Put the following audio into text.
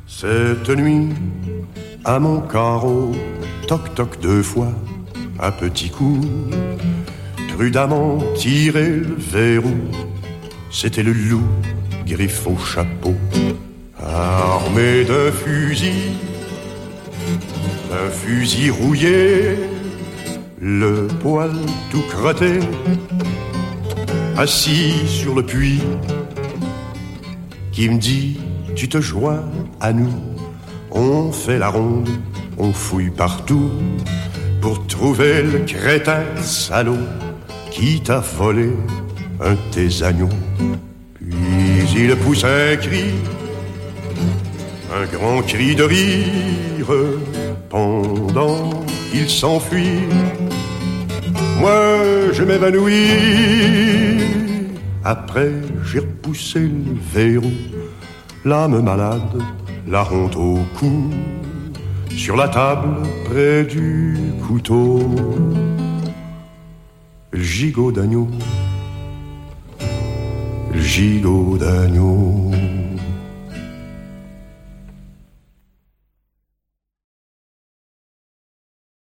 Cette nuit, à mon carreau, toc toc 2 fois, un petit coup, prudemment tiré le verrou. C'était le loup, griffe au chapeau, armé d'un fusil rouillé, le poil tout crotté, assis sur le puits, qui me dit: tu te joins à nous, on fait la ronde, on fouille partout pour trouver le crétin salaud qui t'a volé un de tes agneaux. Puis il pousse un cri, un grand cri de rire, pendant qu'il s'enfuit. Moi je m'évanouis, après j'ai repoussé le verrou, l'âme malade, la honte au cou, sur la table près du couteau, le gigot d'agneau, le gigot d'agneau.